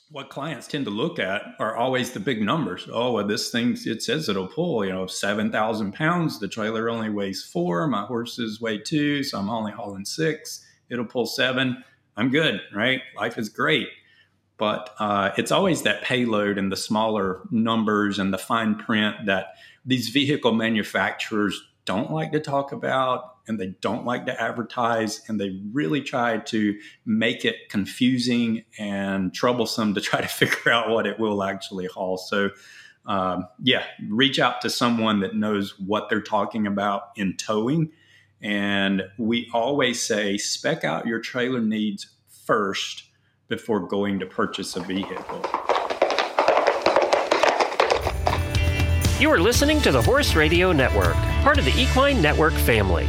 what clients tend to look at are always the big numbers. Oh, well, this thing, it says it'll pull, 7,000 pounds. The trailer only weighs 4. My horses weigh 2, so I'm only hauling 6. It'll pull 7. I'm good, right? Life is great. But it's always that payload and the smaller numbers and the fine print that these vehicle manufacturers don't like to talk about, and they don't like to advertise, and they really try to make it confusing and troublesome to try to figure out what it will actually haul. So, reach out to someone that knows what they're talking about in towing. And we always say, spec out your trailer needs first before going to purchase a vehicle. You are listening to the Horse Radio Network, part of the Equine Network family.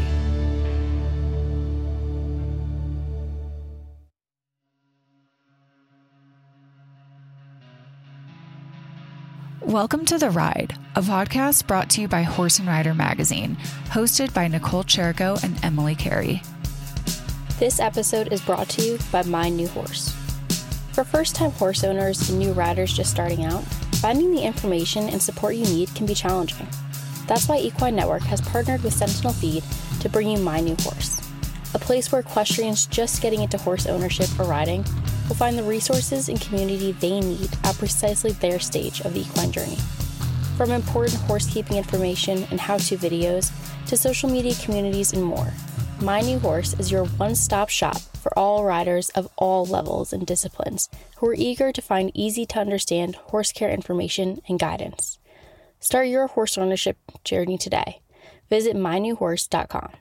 Welcome to The Ride, a podcast brought to you by Horse and Rider Magazine, hosted by Nicole Cherico and Emily Carey. This episode is brought to you by My New Horse. For first-time horse owners and new riders just starting out, finding the information and support you need can be challenging. That's why Equine Network has partnered with Sentinel Feed to bring you My New Horse, a place where equestrians just getting into horse ownership or riding will find the resources and community they need at precisely their stage of the equine journey. From important horsekeeping information and how-to videos to social media communities and more, My New Horse is your one-stop shop for all riders of all levels and disciplines who are eager to find easy-to-understand horse care information and guidance. Start your horse ownership journey today. Visit mynewhorse.com.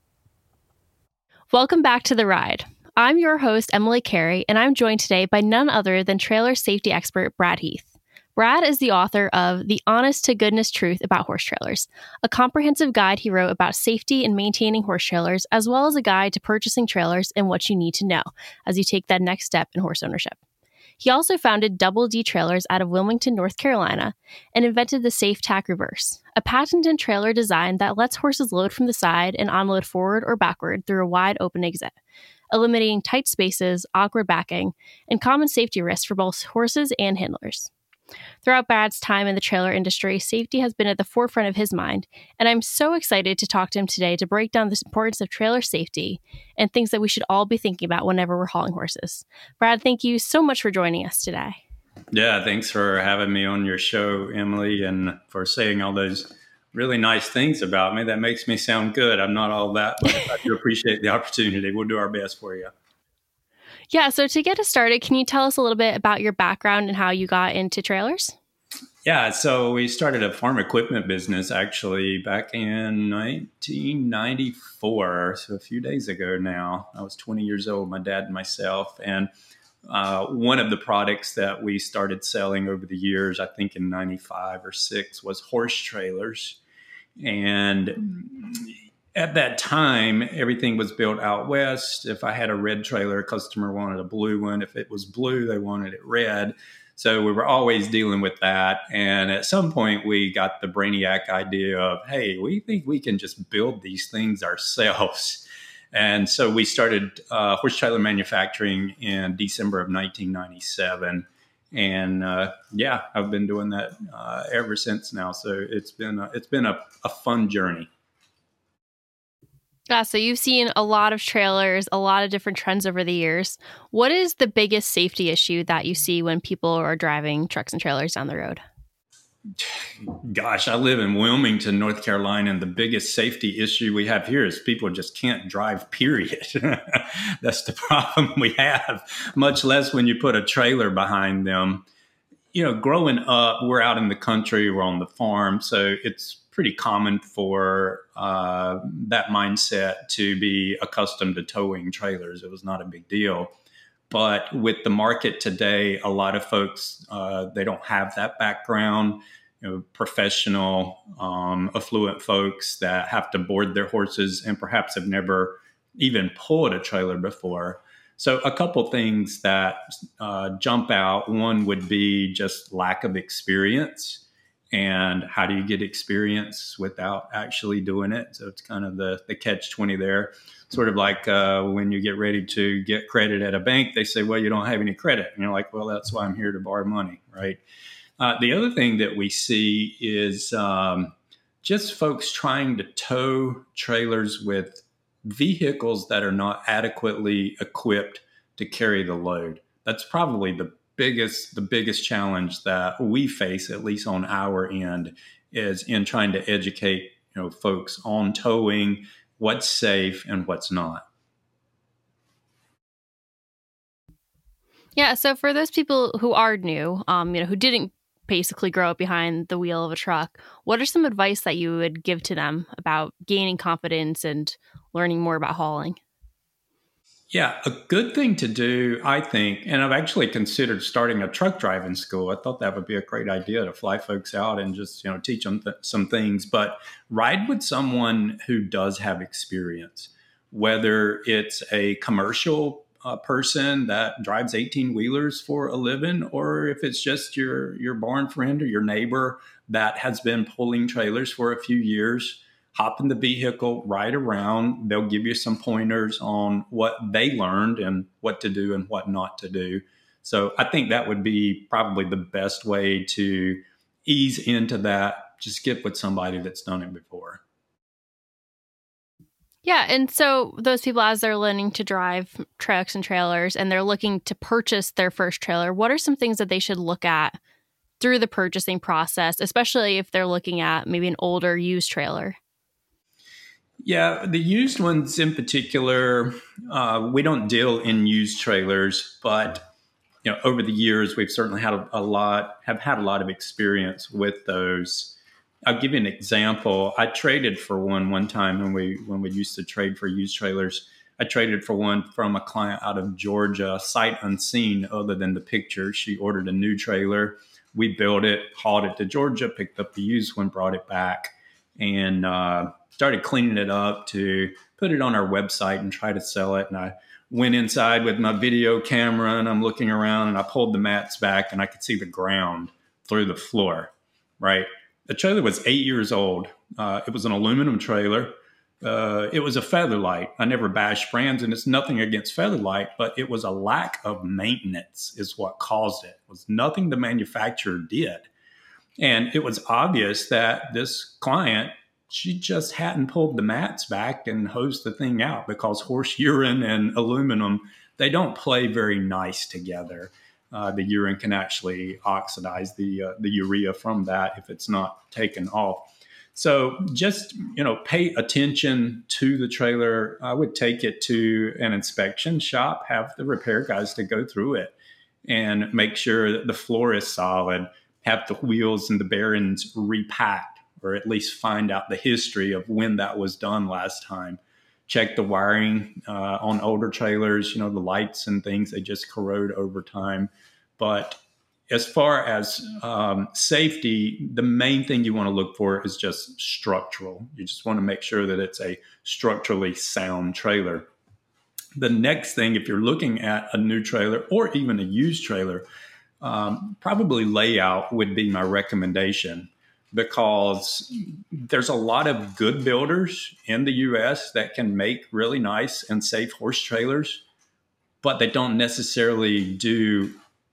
Welcome back to The Ride. I'm your host, Emily Carey, and I'm joined today by none other than trailer safety expert Brad Heath. Brad is the author of The Honest-to-Goodness Truth About Horse Trailers, a comprehensive guide he wrote about safety and maintaining horse trailers, as well as a guide to purchasing trailers and what you need to know as you take that next step in horse ownership. He also founded Double D Trailers out of Wilmington, North Carolina, and invented the Safe Tack Reverse, a patented trailer design that lets horses load from the side and unload forward or backward through a wide open exit, eliminating tight spaces, awkward backing, and common safety risks for both horses and handlers. Throughout Brad's time in the trailer industry, safety has been at the forefront of his mind, and I'm so excited to talk to him today to break down the importance of trailer safety and things that we should all be thinking about whenever we're hauling horses. Brad, thank you so much for joining us today. Yeah, thanks for having me on your show, Emily, and for saying all those really nice things about me. That makes me sound good. I'm not all that, but I do appreciate the opportunity. We'll do our best for you. Yeah, so to get us started, can you tell us a little bit about your background and how you got into trailers? Yeah, so we started a farm equipment business actually back in 1994, so a few days ago now. I was 20 years old, my dad and myself, and one of the products that we started selling over the years, I think in 95 or 6, was horse trailers. And at that time, everything was built out west. If I had a red trailer, a customer wanted a blue one. If it was blue, they wanted it red. So we were always dealing with that. And at some point, we got the brainiac idea of, hey, we think we can just build these things ourselves. And so we started horse trailer manufacturing in December of 1997. And I've been doing that ever since now. So it's been a fun journey. Yeah, so you've seen a lot of trailers, a lot of different trends over the years. What is the biggest safety issue that you see when people are driving trucks and trailers down the road? Gosh, I live in Wilmington, North Carolina, and the biggest safety issue we have here is people just can't drive, period. That's the problem we have, much less when you put a trailer behind them. Growing up, we're out in the country, we're on the farm, so it's pretty common for that mindset to be accustomed to towing trailers. It was not a big deal. But with the market today, a lot of folks, they don't have that background, professional, affluent folks that have to board their horses and perhaps have never even pulled a trailer before. So a couple things that jump out. One would be just lack of experience. and how do you get experience without actually doing it? So it's kind of the catch-20 there. Sort of like when you get ready to get credit at a bank, they say, well, you don't have any credit. And you're like, well, that's why I'm here to borrow money, right? The other thing that we see is just folks trying to tow trailers with vehicles that are not adequately equipped to carry the load. That's probably the biggest challenge that we face, at least on our end, is in trying to educate folks on towing, what's safe and what's not. Yeah, so for those people who are new, who didn't basically grow up behind the wheel of a truck, what are some advice that you would give to them about gaining confidence and learning more about hauling? Yeah, a good thing to do, I think, and I've actually considered starting a truck driving school. I thought that would be a great idea to fly folks out and just, teach them some things. But ride with someone who does have experience, whether it's a commercial person that drives 18-wheelers for a living, or if it's just your barn friend or your neighbor that has been pulling trailers for a few years. Hop in the vehicle, ride around. They'll give you some pointers on what they learned and what to do and what not to do. So I think that would be probably the best way to ease into that. Just get with somebody that's done it before. Yeah. And so those people, as they're learning to drive trucks and trailers and they're looking to purchase their first trailer, what are some things that they should look at through the purchasing process, especially if they're looking at maybe an older used trailer? Yeah, the used ones in particular, we don't deal in used trailers, but over the years we've certainly had a lot of experience with those. I'll give you an example. I traded for one time when we used to trade for used trailers. I traded for one from a client out of Georgia, sight unseen, other than the picture. She ordered a new trailer. We built it, hauled it to Georgia, picked up the used one, brought it back, and started cleaning it up to put it on our website and try to sell it. And I went inside with my video camera and I'm looking around and I pulled the mats back and I could see the ground through the floor, right? The trailer was 8 years old. It was an aluminum trailer. It was a Featherlight. I never bashed brands, and it's nothing against Featherlight, but it was a lack of maintenance is what caused it. It was nothing the manufacturer did. And it was obvious that this client, she just hadn't pulled the mats back and hosed the thing out, because horse urine and aluminum, they don't play very nice together. The urine can actually oxidize the urea from that if it's not taken off. So just, pay attention to the trailer. I would take it to an inspection shop, have the repair guys to go through it and make sure that the floor is solid, have the wheels and the bearings repacked, or at least find out the history of when that was done last time. Check the wiring on older trailers, the lights and things, they just corrode over time. But as far as safety, the main thing you want to look for is just structural. You just want to make sure that it's a structurally sound trailer. The next thing, if you're looking at a new trailer or even a used trailer, probably layout would be my recommendation, because there's a lot of good builders in the U.S. that can make really nice and safe horse trailers, but they don't necessarily do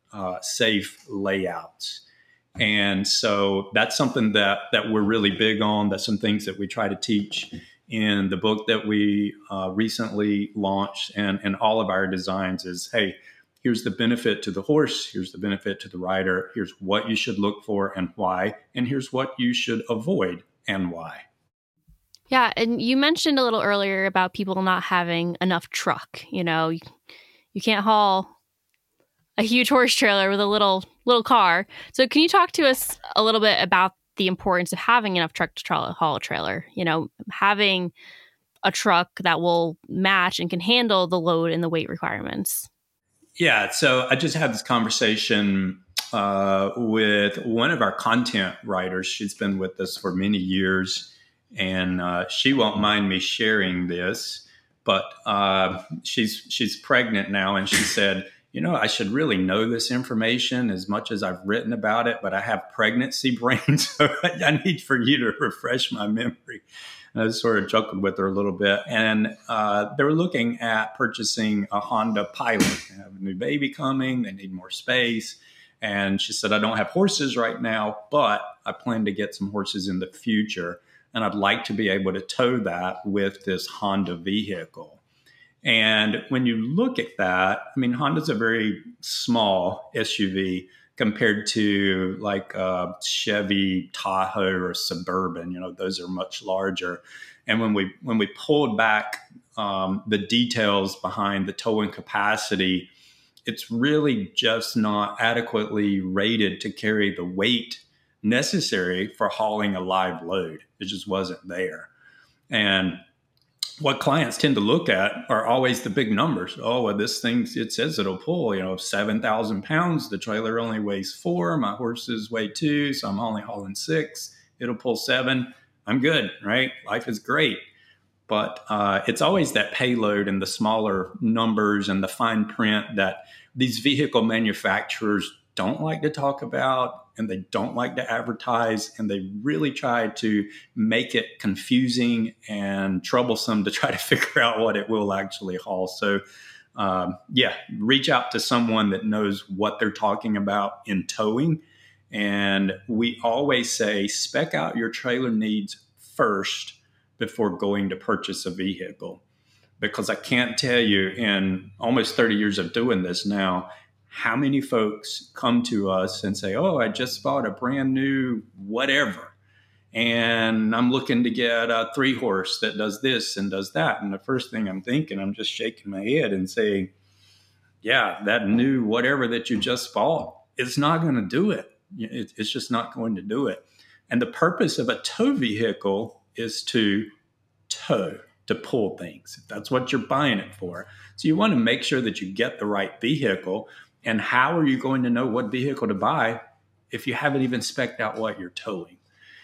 safe layouts. And so that's something that we're really big on. That's some things that we try to teach in the book that we recently launched, and all of our designs is, hey, here's the benefit to the horse, here's the benefit to the rider, here's what you should look for and why, and here's what you should avoid and why. Yeah, and you mentioned a little earlier about people not having enough truck. You can't haul a huge horse trailer with a little car. So can you talk to us a little bit about the importance of having enough truck to haul a trailer? Having a truck that will match and can handle the load and the weight requirements. Yeah, so I just had this conversation with one of our content writers. She's been with us for many years, and she won't mind me sharing this, but she's pregnant now, and she said, I should really know this information as much as I've written about it, but I have pregnancy brain, so I need for you to refresh my memory. And I sort of chuckled with her a little bit. And they were looking at purchasing a Honda Pilot. They have a new baby coming. They need more space. And she said, I don't have horses right now, but I plan to get some horses in the future. And I'd like to be able to tow that with this Honda vehicle. And when you look at that, I mean, Honda's a very small SUV compared to like a Chevy Tahoe or Suburban. Those are much larger. And when we pulled back the details behind the towing capacity, it's really just not adequately rated to carry the weight necessary for hauling a live load. It just wasn't there. And what clients tend to look at are always the big numbers. Oh, well, this thing, it says it'll pull, 7,000 pounds. The trailer only weighs 4. My horses weigh 2, so I'm only hauling 6. It'll pull 7. I'm good, right? Life is great. But it's always that payload and the smaller numbers and the fine print that these vehicle manufacturers don't like to talk about, and they don't like to advertise, and they really try to make it confusing and troublesome to try to figure out what it will actually haul. So, reach out to someone that knows what they're talking about in towing. And we always say, spec out your trailer needs first before going to purchase a vehicle. Because I can't tell you, in almost 30 years of doing this now, how many folks come to us and say, oh, I just bought a brand new whatever, and I'm looking to get a 3-horse that does this and does that. And the first thing I'm thinking, I'm just shaking my head and saying, yeah, that new whatever that you just bought, it's not going to do it. It's just not going to do it. And the purpose of a tow vehicle is to tow, to pull things. That's what you're buying it for. So you want to make sure that you get the right vehicle. And how are you going to know what vehicle to buy if you haven't even spec'd out what you're towing?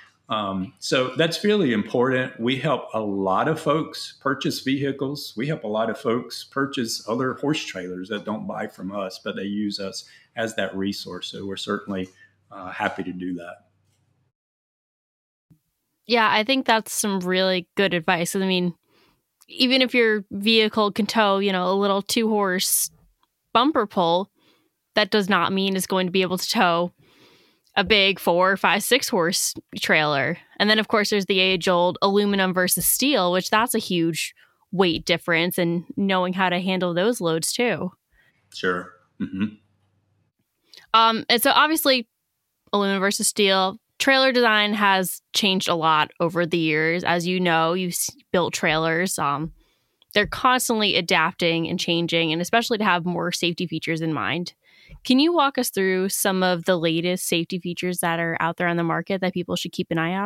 So that's really important. We help a lot of folks purchase vehicles. We help a lot of folks purchase other horse trailers that don't buy from us, but they use us as that resource. So we're certainly happy to do that. Yeah, I think that's some really good advice. I mean, even if your vehicle can tow, a little 2-horse bumper pull, that does not mean it's going to be able to tow a big 4, 5, 6-horse trailer. And then, of course, there's the age-old aluminum versus steel, which that's a huge weight difference, and knowing how to handle those loads too. Sure. Mm-hmm. And so obviously, aluminum versus steel, trailer design has changed a lot over the years. As you know, you've built trailers. They're constantly adapting and changing, and especially to have more safety features in mind. Can you walk us through some of the latest safety features that are out there on the market that people should keep an eye out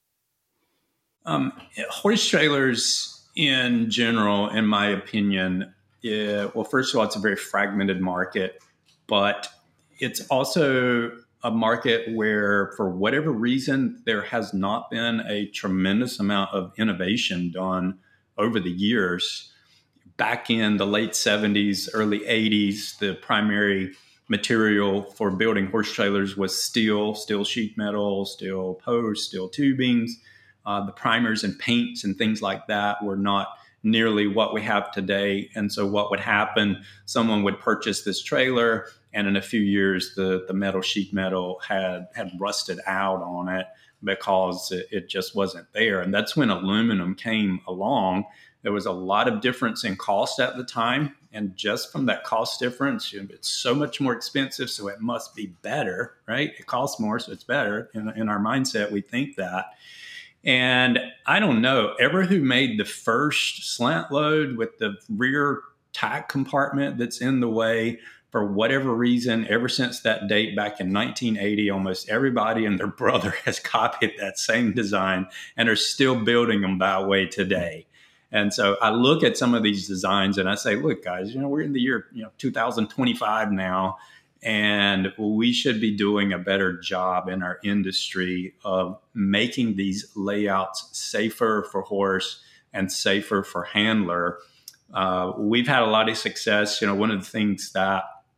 on? Horse trailers in general, in my opinion, well, first of all, it's a very fragmented market, but it's also a market where, for whatever reason, there has not been a tremendous amount of innovation done over the years. Back in the late 70s, early 80s, the primary material for building horse trailers was steel sheet metal, steel posts, steel tubings. The primers and paints and things like that were not nearly what we have today. And so what would happen, someone would purchase this trailer, and in a few years, the metal sheet metal had rusted out on it because it just wasn't there. And that's when aluminum came along. There was a lot of difference in cost at the time. And just from that cost difference, it's so much more expensive, so it must be better, right? It costs more, so it's better. In our mindset, we think that. And I don't know, ever who made the first slant load with the rear tack compartment that's in the way, for whatever reason, ever since that date back in 1980, almost everybody and their brother has copied that same design and are still building them that way today. And so I look at some of these designs and I say, look, guys, we're in the year 2025 now, and we should be doing a better job in our industry of making these layouts safer for horse and safer for handler. We've had a lot of success. One of the things that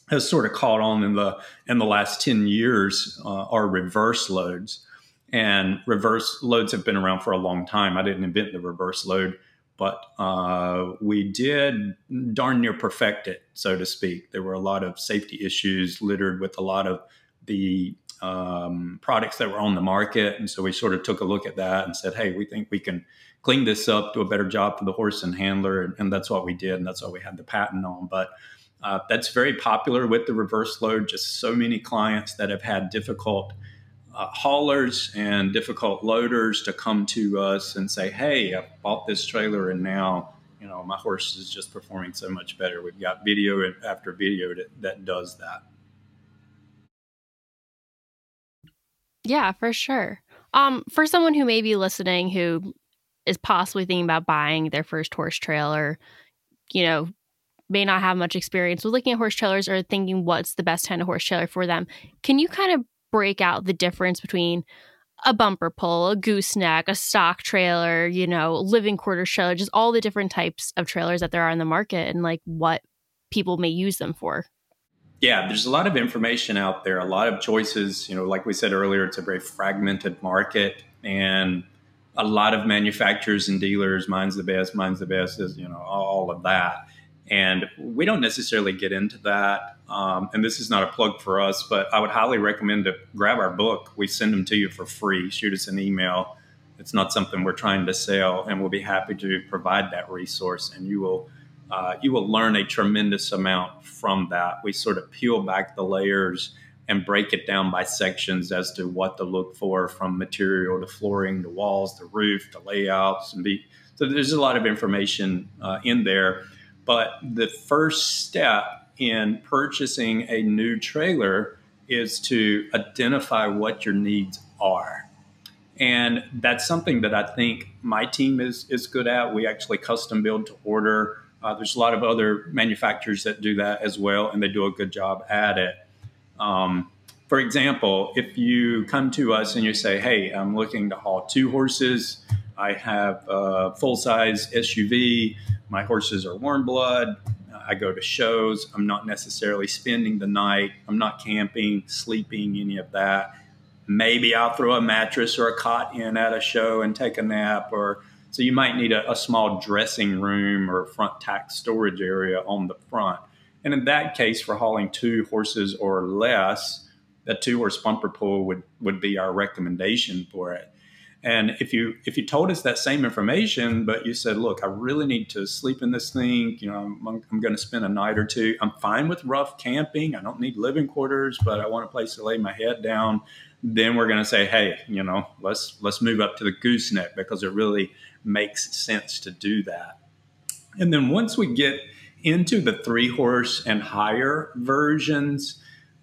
has sort of caught on in the last 10 years are reverse loads. And reverse loads have been around for a long time. I didn't invent the reverse load, but we did darn near perfect it, so to speak. There were a lot of safety issues littered with a lot of the products that were on the market. And so we sort of took a look at that and said, hey, we think we can clean this up, do a better job for the horse and handler. And that's what we did. And that's what we had the patent on. But that's very popular with the reverse load. Just so many clients that have had difficult haulers and difficult loaders to come to us and say, hey, I bought this trailer and now, my horse is just performing so much better. We've got video after video that does that. Yeah, for sure. For someone who may be listening who is possibly thinking about buying their first horse trailer, may not have much experience with looking at horse trailers or thinking what's the best kind of horse trailer for them, can you kind of break out the difference between a bumper pull, a gooseneck, a stock trailer, living quarters trailer, just all the different types of trailers that there are in the market and like what people may use them for? Yeah, there's a lot of information out there, a lot of choices. Like we said earlier, it's a very fragmented market and a lot of manufacturers and dealers, mine's the best, is, all of that. And we don't necessarily get into that. And this is not a plug for us, but I would highly recommend to grab our book. We send them to you for free. Shoot us an email. It's not something we're trying to sell, and we'll be happy to provide that resource. And you will learn a tremendous amount from that. We sort of peel back the layers and break it down by sections as to what to look for, from material to flooring to walls to roof to layouts. So there's a lot of information in there. But the first step in purchasing a new trailer is to identify what your needs are. And that's something that I think my team is good at. We actually custom build to order. There's a lot of other manufacturers that do that as well, and they do a good job at it. For example, if you come to us and you say, hey, I'm looking to haul 2 horses. I have a full-size SUV. My horses are warm blood. I go to shows. I'm not necessarily spending the night. I'm not camping, sleeping, any of that. Maybe I'll throw a mattress or a cot in at a show and take a nap. So you might need a small dressing room or front tack storage area on the front. And in that case, for hauling 2 horses or less, a 2-horse bumper pull would be our recommendation for it. And if you told us that same information, but you said, look, I really need to sleep in this thing, I'm going to spend a night or two. I'm fine with rough camping. I don't need living quarters, but I want a place to lay my head down. Then we're going to say, hey, let's move up to the gooseneck, because it really makes sense to do that. And then once we get into the 3-horse and higher versions,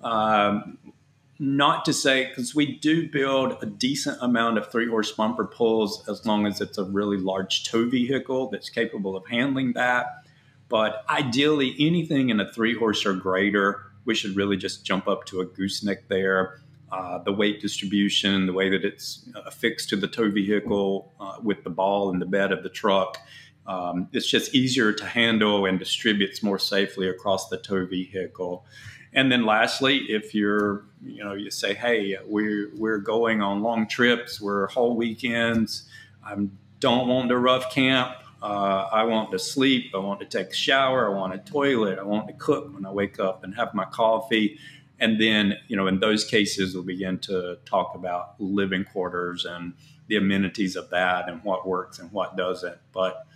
not to say, because we do build a decent amount of 3-horse bumper pulls as long as it's a really large tow vehicle that's capable of handling that. But ideally, anything in a 3-horse or greater, we should really just jump up to a gooseneck there. The weight distribution, the way that it's affixed to the tow vehicle with the ball in the bed of the truck, it's just easier to handle and distributes more safely across the tow vehicle. And then lastly, if you say, hey, we're going on long trips, we're whole weekends, I don't want to rough camp, I want to sleep, I want to take a shower, I want a toilet, I want to cook when I wake up and have my coffee. And then, in those cases, we'll begin to talk about living quarters and the amenities of that and what works and what doesn't. But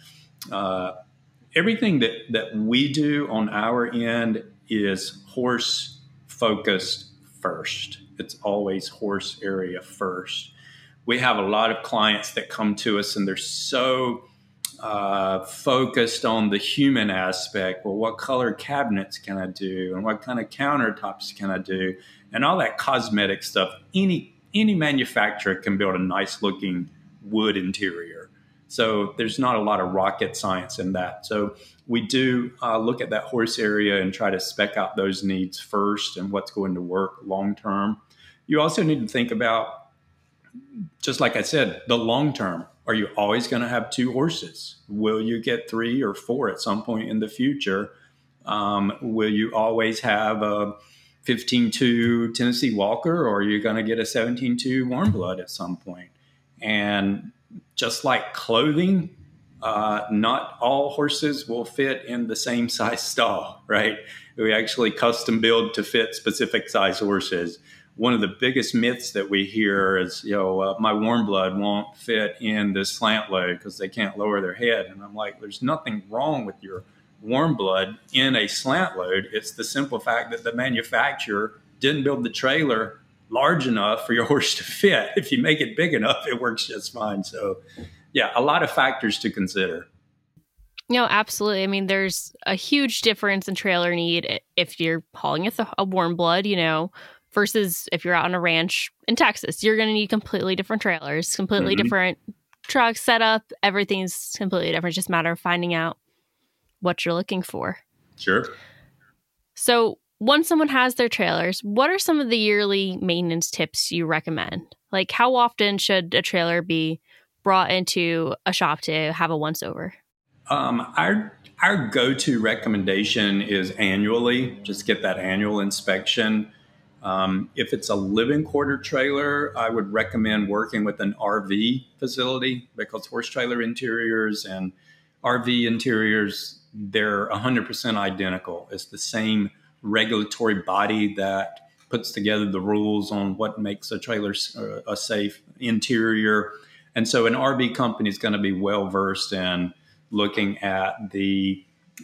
everything that we do on our end is horse focused first. It's always horse area first. We have a lot of clients that come to us and they're so focused on the human aspect. Well, what color cabinets can I do? And what kind of countertops can I do? And all that cosmetic stuff. Any manufacturer can build a nice looking wood interior. So there's not a lot of rocket science in that. So we do look at that horse area and try to spec out those needs first and what's going to work long term. You also need to think about, just like I said, the long term. Are you always going to have 2 horses? Will you get 3 or 4 at some point in the future? Will you always have a 15-2 Tennessee Walker, or are you going to get a 17-2 Warm Blood at some point? And just like clothing, not all horses will fit in the same size stall, right? We actually custom build to fit specific size horses. One of the biggest myths that we hear is, my Warm Blood won't fit in this slant load because they can't lower their head. And I'm like, there's nothing wrong with your Warm Blood in a slant load. It's the simple fact that the manufacturer didn't build the trailer large enough for your horse to fit. If you make it big enough, it works just fine. So yeah, a lot of factors to consider. No, absolutely. I mean, there's a huge difference in trailer need if you're hauling a Warm Blood, versus if you're out on a ranch in Texas. You're going to need completely different trailers, completely different truck setup. Everything's completely different. It's just a matter of finding out what you're looking for. Sure. So once someone has their trailers, what are some of the yearly maintenance tips you recommend? Like, how often should a trailer be brought into a shop to have a once-over? Our go-to recommendation is annually. Just get that annual inspection. If it's a living quarter trailer, I would recommend working with an RV facility, because horse trailer interiors and RV interiors, they're 100% identical. It's the same regulatory body that puts together the rules on what makes a trailer a safe interior. And so an RV company is going to be well-versed in looking at the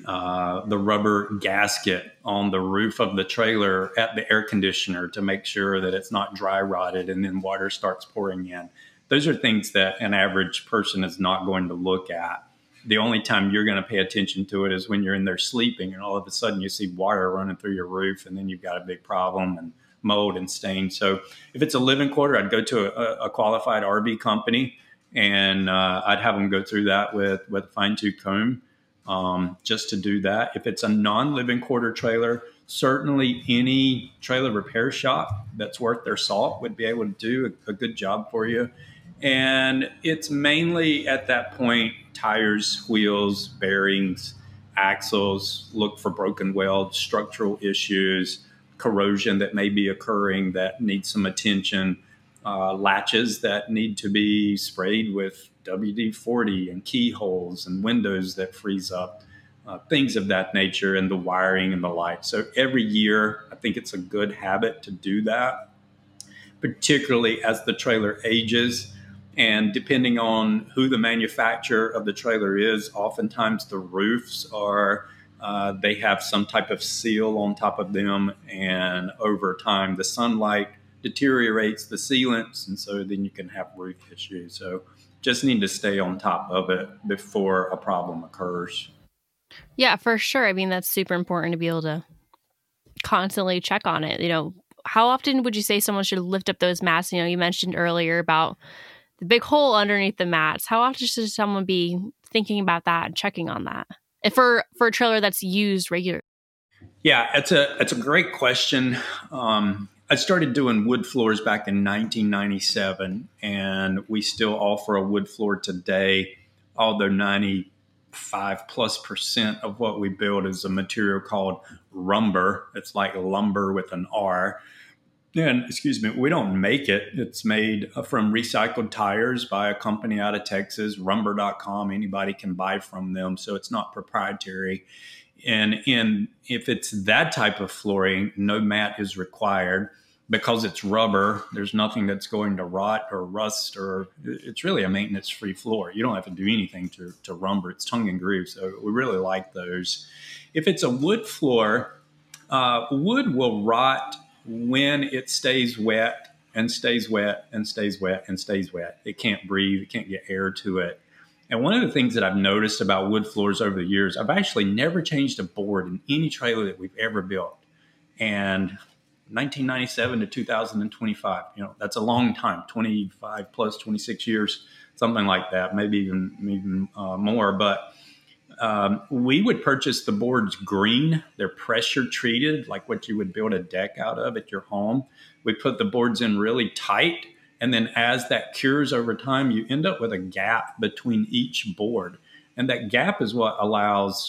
rubber gasket on the roof of the trailer at the air conditioner to make sure that it's not dry rotted and then water starts pouring in. Those are things that an average person is not going to look at. The only time you're going to pay attention to it is when you're in there sleeping and all of a sudden you see water running through your roof, and then you've got a big problem and mold and stain. So if it's a living quarter, I'd go to a qualified RV company, and I'd have them go through that with a fine-tooth comb just to do that. If it's a non-living quarter trailer, certainly any trailer repair shop that's worth their salt would be able to do a good job for you. And it's mainly at that point, tires, wheels, bearings, axles, look for broken welds, structural issues, corrosion that may be occurring that needs some attention, latches that need to be sprayed with WD-40, and keyholes and windows that freeze up, things of that nature, and the wiring and the light. So every year, I think it's a good habit to do that, particularly as the trailer ages. And depending on who the manufacturer of the trailer is, oftentimes the roofs are, they have some type of seal on top of them. And over time, the sunlight deteriorates the sealants. And so then you can have roof issues. So just need to stay on top of it before a problem occurs. Yeah, for sure. I mean, that's super important to be able to constantly check on it. How often would you say someone should lift up those mats? You mentioned earlier about the big hole underneath the mats. How often should someone be thinking about that and checking on that? If for a trailer that's used regularly? Yeah, it's a great question. I started doing wood floors back in 1997, and we still offer a wood floor today, although 95+% of what we build is a material called rumber. It's like lumber with an R. And, we don't make it. It's made from recycled tires by a company out of Texas, rumber.com. Anybody can buy from them, so it's not proprietary. And if it's that type of flooring, no mat is required because it's rubber. There's nothing that's going to rot or rust, or it's really a maintenance-free floor. You don't have to do anything to rumber. It's tongue and groove, so we really like those. If it's a wood floor, wood will rot when it stays wet and stays wet and stays wet and stays wet. It can't breathe. It can't get air to it. And one of the things that I've noticed about wood floors over the years, I've actually never changed a board in any trailer that we've ever built. And 1997 to 2025, that's a long time, 25 plus 26 years, something like that, maybe even more. But we would purchase the boards green. They're pressure treated, like what you would build a deck out of at your home. We put the boards in really tight. And then as that cures over time, you end up with a gap between each board. And that gap is what allows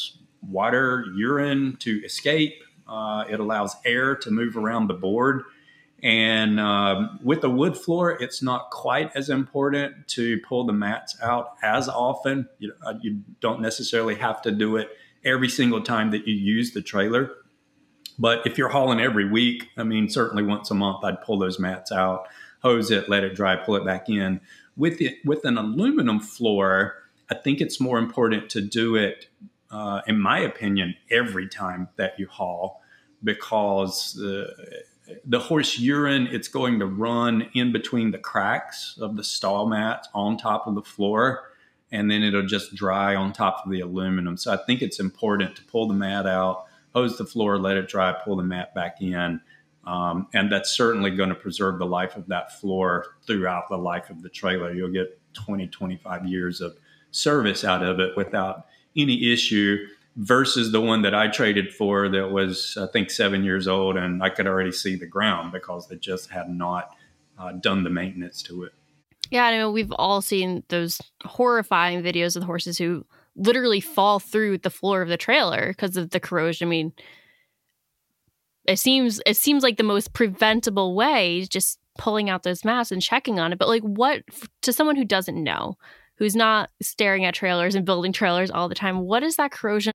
water, urine to escape. It allows air to move around the board. And with a wood floor, it's not quite as important to pull the mats out as often. You don't necessarily have to do it every single time that you use the trailer. But if you're hauling every week, I mean, certainly once a month, I'd pull those mats out, hose it, let it dry, pull it back in. With an aluminum floor, I think it's more important to do it, in my opinion, every time that you haul, because the horse urine, it's going to run in between the cracks of the stall mats on top of the floor, and then it'll just dry on top of the aluminum. So I think it's important to pull the mat out, hose the floor, let it dry, pull the mat back in. And that's certainly going to preserve the life of that floor throughout the life of the trailer. You'll get 20, 25 years of service out of it without any issue, versus the one that I traded for that was, I think, 7 years old, and I could already see the ground because they just had not done the maintenance to it. Yeah, I know we've all seen those horrifying videos of the horses who literally fall through the floor of the trailer because of the corrosion. I mean, it seems like the most preventable way is just pulling out those mats and checking on it. But like, what, to someone who doesn't know, who's not staring at trailers and building trailers all the time, what is that corrosion?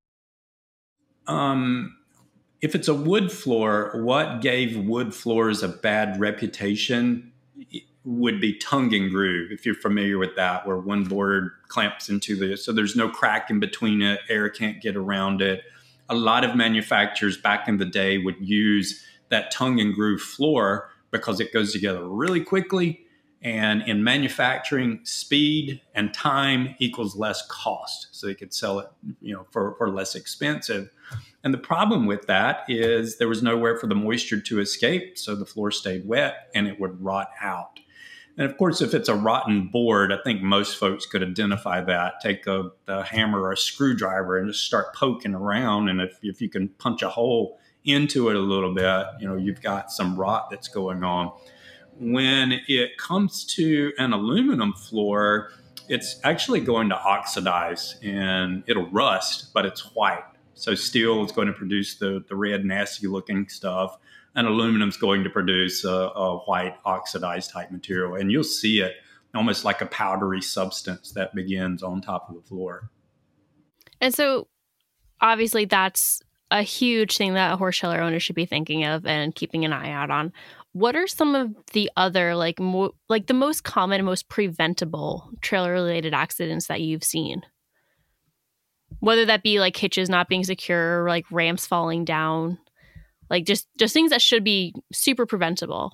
If it's a wood floor, what gave wood floors a bad reputation would be tongue and groove, if you're familiar with that, where one board clamps into so there's no crack in between it, air can't get around it. A lot of manufacturers back in the day would use that tongue and groove floor because it goes together really quickly. And in manufacturing, speed and time equals less cost. So they could sell it, for less expensive. And the problem with that is there was nowhere for the moisture to escape. So the floor stayed wet and it would rot out. And of course, if it's a rotten board, I think most folks could identify that. Take a hammer or a screwdriver and just start poking around. And if you can punch a hole into it a little bit, you've got some rot that's going on. When it comes to an aluminum floor, it's actually going to oxidize and it'll rust, but it's white. So steel is going to produce the red, nasty looking stuff, and aluminum is going to produce a white oxidized type material. And you'll see it almost like a powdery substance that begins on top of the floor. And so obviously that's a huge thing that a horse trailer owner should be thinking of and keeping an eye out on. What are some of the other, the most common, most preventable trailer-related accidents that you've seen? Whether that be like hitches not being secure, or like ramps falling down, like just things that should be super preventable.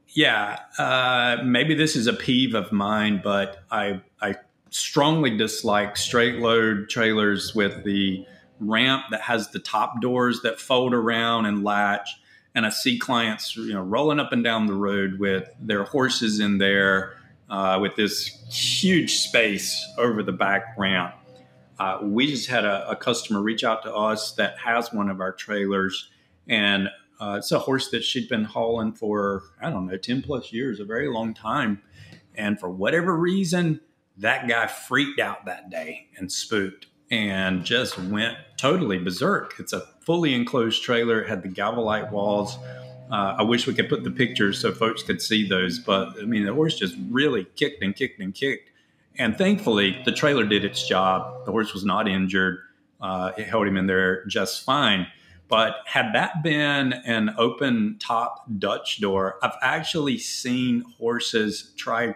Yeah, maybe this is a peeve of mine, but I strongly dislike straight load trailers with the ramp that has the top doors that fold around and latch. And I see clients, rolling up and down the road with their horses in there with this huge space over the back ramp. We just had a customer reach out to us that has one of our trailers, and it's a horse that she'd been hauling for, 10 plus years, a very long time. And for whatever reason, that guy freaked out that day and spooked and just went totally berserk. It's a fully enclosed trailer. It had the Galvalite walls. I wish we could put the pictures so folks could see those. But, the horse just really kicked and kicked and kicked. And thankfully, the trailer did its job. The horse was not injured. It held him in there just fine. But had that been an open top Dutch door, I've actually seen horses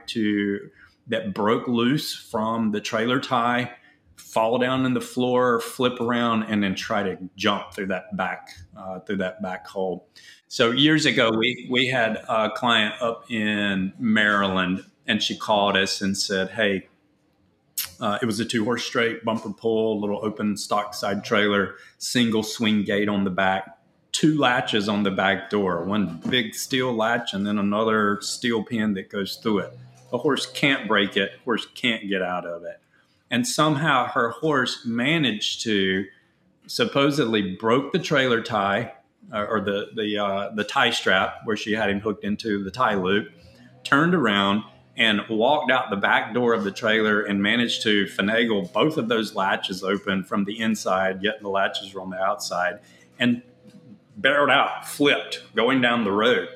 that broke loose from the trailer tie, fall down in the floor, flip around, and then try to jump through that back hole. So years ago, we had a client up in Maryland, and she called us and said, "Hey, it was a 2-horse straight, bumper pull, little open stock side trailer, single swing gate on the back, 2 latches on the back door, one big steel latch and then another steel pin that goes through it. A horse can't break it, horse can't get out of it." And somehow her horse managed to supposedly broke the trailer tie or the tie strap where she had him hooked into the tie loop, turned around and walked out the back door of the trailer and managed to finagle both of those latches open from the inside, yet the latches were on the outside, and barreled out, flipped, going down the road.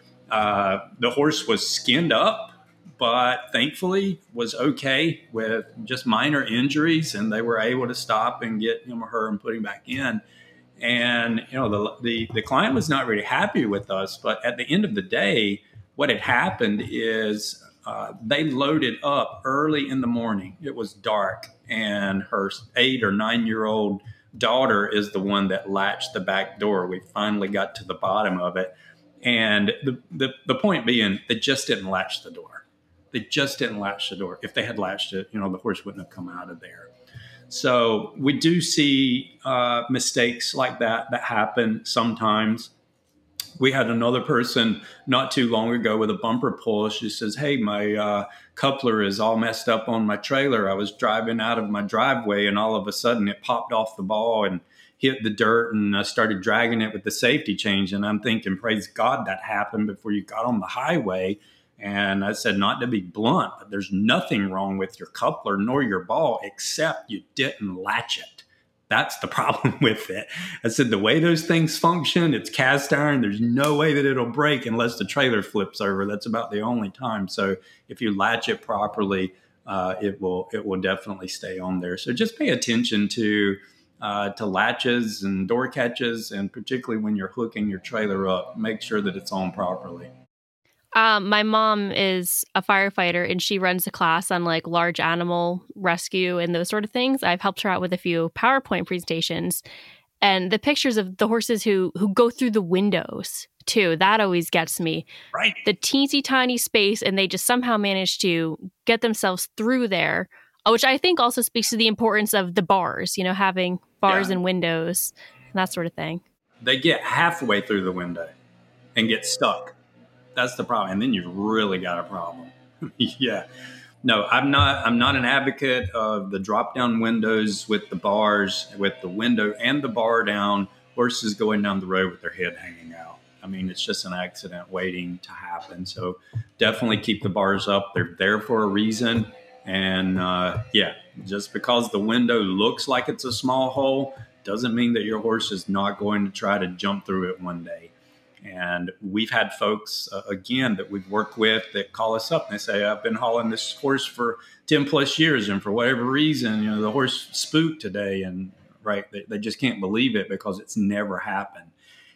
The horse was skinned up, but thankfully was okay with just minor injuries, and they were able to stop and get him or her and put him back in. And, the client was not really happy with us, but at the end of the day, what had happened is they loaded up early in the morning. It was dark, and her 8 or 9-year-old daughter is the one that latched the back door. We finally got to the bottom of it. And the point being, they just didn't latch the door. They just didn't latch the door. If they had latched it, the horse wouldn't have come out of there. So we do see mistakes like that happen sometimes. We had another person not too long ago with a bumper pull. She says, hey, my coupler is all messed up on my trailer. I was driving out of my driveway, and all of a sudden it popped off the ball and hit the dirt, and I started dragging it with the safety change. And I'm thinking, praise God that happened before you got on the highway. And I said, not to be blunt, but there's nothing wrong with your coupler nor your ball except you didn't latch it. That's the problem with it. I said, the way those things function, it's cast iron. There's no way that it'll break unless the trailer flips over. That's about the only time. So if you latch it properly, it will definitely stay on there. So just pay attention to latches and door catches, and particularly when you're hooking your trailer up, make sure that it's on properly. My mom is a firefighter, and she runs a class on like large animal rescue and those sort of things. I've helped her out with a few PowerPoint presentations, and the pictures of the horses who go through the windows too, that always gets me. Right. The teensy tiny space, and they just somehow manage to get themselves through there, which I think also speaks to the importance of the bars, having bars and windows and that sort of thing. They get halfway through the window and get stuck. That's the problem. And then you've really got a problem. Yeah. No, I'm not an advocate of the drop down windows with the bars, with the window and the bar down, horses going down the road with their head hanging out. I mean, it's just an accident waiting to happen. So definitely keep the bars up. They're there for a reason. And just because the window looks like it's a small hole doesn't mean that your horse is not going to try to jump through it one day. And we've had folks, again, that we've worked with that call us up and they say, I've been hauling this horse for 10 plus years. And for whatever reason, the horse spooked today. And they just can't believe it because it's never happened.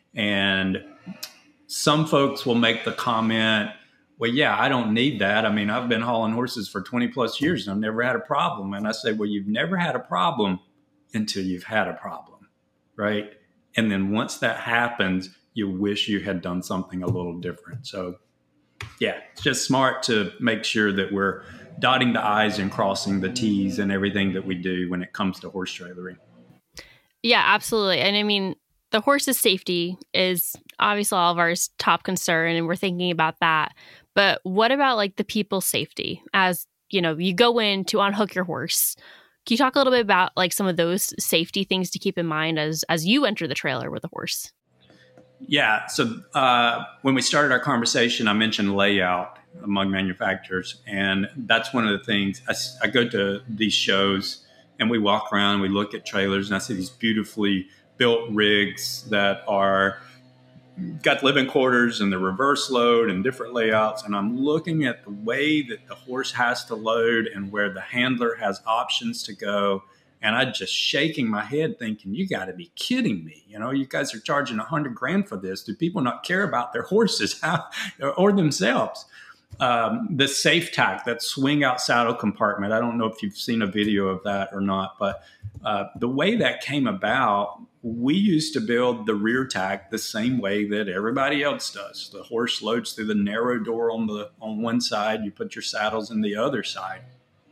And some folks will make the comment, well, yeah, I don't need that. I mean, I've been hauling horses for 20 plus years and I've never had a problem. And I say, well, you've never had a problem until you've had a problem, right? And then once that happens, you wish you had done something a little different. So, yeah, it's just smart to make sure that we're dotting the I's and crossing the T's and everything that we do when it comes to horse trailering. Yeah, absolutely. And I mean, the horse's safety is obviously all of our top concern, and we're thinking about that. But what about like the people's safety? As you go in to unhook your horse. Can you talk a little bit about like some of those safety things to keep in mind as you enter the trailer with a horse? Yeah. So when we started our conversation, I mentioned layout among manufacturers. And that's one of the things I go to these shows and we walk around, we look at trailers, and I see these beautifully built rigs that are got living quarters and the reverse load and different layouts. And I'm looking at the way that the horse has to load and where the handler has options to go. And I'm just shaking my head thinking, you got to be kidding me. You guys are charging $100,000 for this. Do people not care about their horses or themselves? The safe tack, that swing out saddle compartment. I don't know if you've seen a video of that or not, but the way that came about, we used to build the rear tack the same way that everybody else does. The horse loads through the narrow door on one side. You put your saddles in the other side.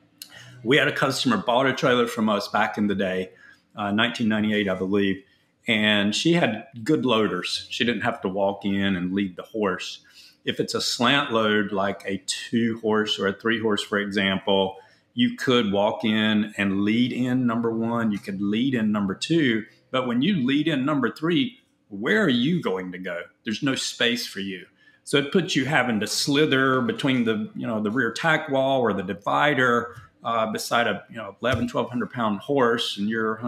We had a customer bought a trailer from us back in the day, 1998, I believe, and she had good loaders. She didn't have to walk in and lead the horse. If it's a slant load, like a 2-horse or a 3-horse, for example, you could walk in and lead in number 1. You could lead in number 2. But when you lead in number 3, where are you going to go? There's no space for you. So it puts you having to slither between the rear tack wall or the divider beside a 1,200 pound horse, and you're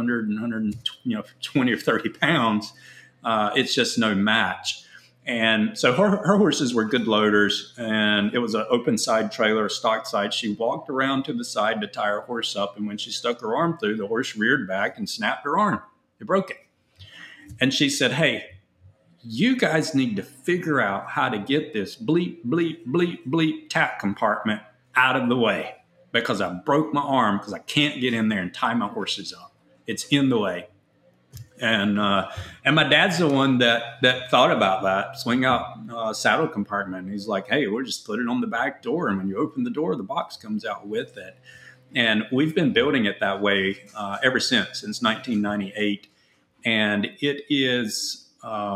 120 or 30 pounds. It's just no match. And so her horses were good loaders, and it was an open side trailer, a stock side. She walked around to the side to tie her horse up, and when she stuck her arm through, the horse reared back and snapped her arm. It broke it. And she said, "Hey, you guys need to figure out how to get this bleep, bleep, bleep, bleep tack compartment out of the way, because I broke my arm because I can't get in there and tie my horses up. It's in the way." And my dad's the one that thought about that, swing out saddle compartment. And he's like, "Hey, we'll just put it on the back door, and when you open the door, the box comes out with it." And we've been building it that way ever since 1998. And it is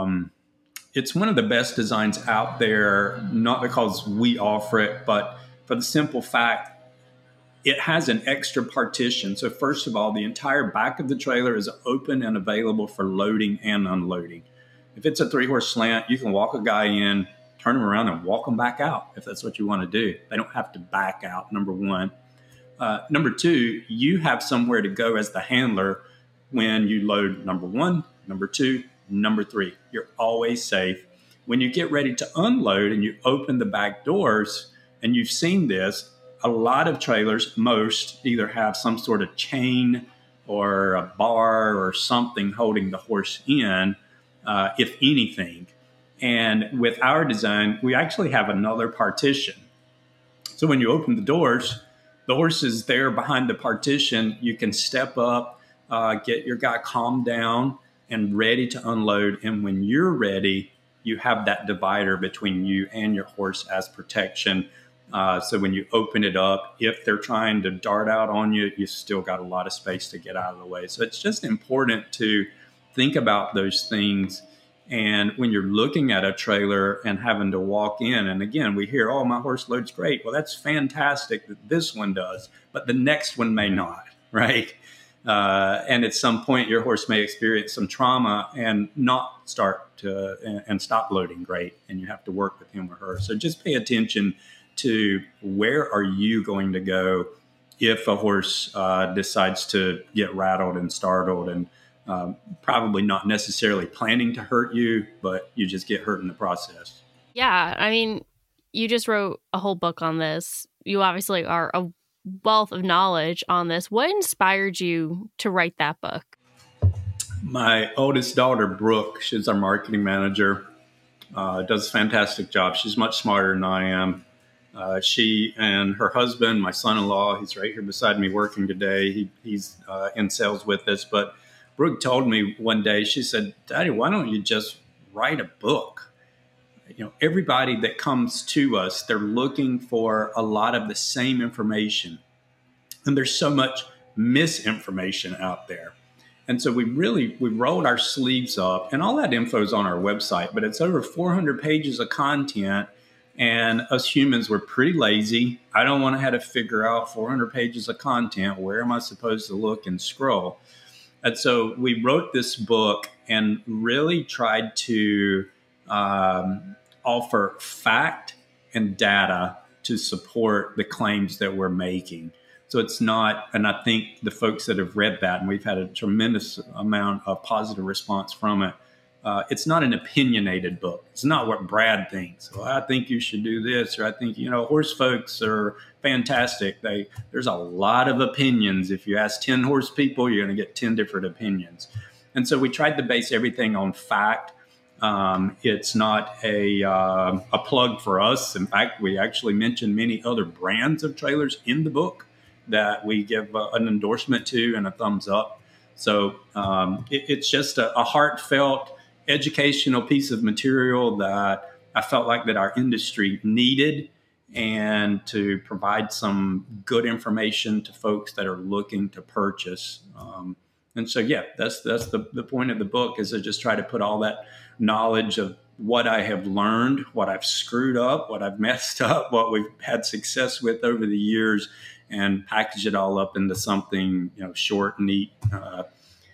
it's one of the best designs out there, not because we offer it, but for the simple fact it has an extra partition. So first of all, the entire back of the trailer is open and available for loading and unloading. If it's a 3-horse slant, you can walk a guy in, turn him around, and walk him back out if that's what you want to do. They don't have to back out, number one. Number two, you have somewhere to go as the handler when you load number one, number two, number three. You're always safe. When you get ready to unload and you open the back doors, and you've seen this, a lot of trailers, most, either have some sort of chain or a bar or something holding the horse in, if anything. And with our design, we actually have another partition. So when you open the doors, the horse is there behind the partition. You can step up, get your guy calmed down and ready to unload. And when you're ready, you have that divider between you and your horse as protection. So when you open it up, if they're trying to dart out on you, you still got a lot of space to get out of the way. So it's just important to think about those things. And when you're looking at a trailer and having to walk in, and again, we hear, "Oh, my horse loads great." Well, that's fantastic that this one does, but the next one may not, right? And at some point, your horse may experience some trauma and not start to and stop loading great, and you have to work with him or her. So just pay attention to where are you going to go if a horse decides to get rattled and startled, and probably not necessarily planning to hurt you, but you just get hurt in the process. Yeah, I mean, you just wrote a whole book on this. You obviously are a wealth of knowledge on this. What inspired you to write that book? My oldest daughter, Brooke, she's our marketing manager, does a fantastic job. She's much smarter than I am. She and her husband, my son-in-law, he's right here beside me working today. He's in sales with us. But Brooke told me one day, she said, "Daddy, why don't you just write a book?" Everybody that comes to us, they're looking for a lot of the same information. And there's so much misinformation out there. And so we rolled our sleeves up, and all that info is on our website, but it's over 400 pages of content. And us humans were pretty lazy. I don't want to have to figure out 400 pages of content. Where am I supposed to look and scroll? And so we wrote this book and really tried to offer fact and data to support the claims that we're making. So it's not, and I think the folks that have read that, and we've had a tremendous amount of positive response from it, it's not an opinionated book. It's not what Brad thinks. Well, I think you should do this, or I think, horse folks are fantastic. There's a lot of opinions. If you ask 10 horse people, you're going to get 10 different opinions. And so we tried to base everything on fact. It's not a plug for us. In fact, we actually mention many other brands of trailers in the book that we give an endorsement to and a thumbs up. So it's just a heartfelt educational piece of material that I felt like that our industry needed, and to provide some good information to folks that are looking to purchase. And so, yeah, that's the point of the book, is to just try to put all that knowledge of what I have learned, what I've screwed up, what I've messed up, what we've had success with over the years, and package it all up into something, short, neat,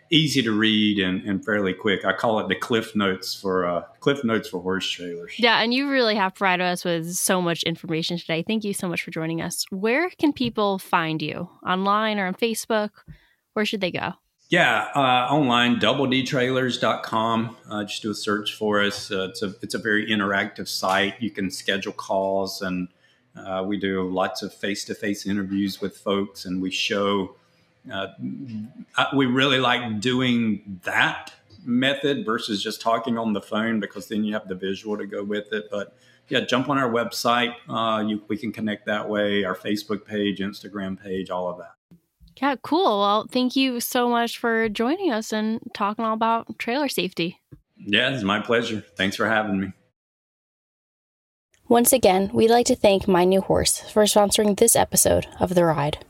easy to read and fairly quick. I call it the Cliff Notes for horse trailers. Yeah, and you really have provided us with so much information today. Thank you so much for joining us. Where can people find you? Online or on Facebook? Where should they go? Yeah, online, doubledtrailers.com. Just do a search for us. It's a very interactive site. You can schedule calls, and we do lots of face-to-face interviews with folks, and we show. We really like doing that method versus just talking on the phone, because then you have the visual to go with it. But yeah, jump on our website. We can connect that way. Our Facebook page, Instagram page, all of that. Yeah, cool. Well, thank you so much for joining us and talking all about trailer safety. Yeah, it's my pleasure. Thanks for having me. Once again, we'd like to thank My New Horse for sponsoring this episode of The Ride.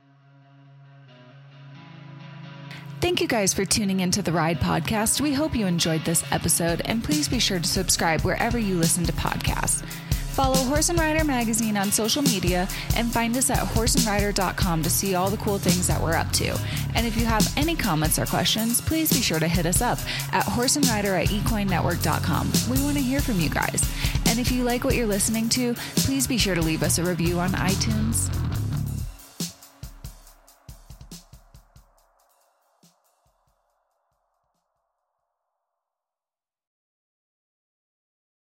Thank you guys for tuning into the Ride podcast. We hope you enjoyed this episode, and please be sure to subscribe wherever you listen to podcasts. Follow Horse and Rider Magazine on social media and find us at horseandrider.com to see all the cool things that we're up to. And if you have any comments or questions, please be sure to hit us up at horseandrider@equinenetwork.com. We want to hear from you guys. And if you like what you're listening to, please be sure to leave us a review on iTunes.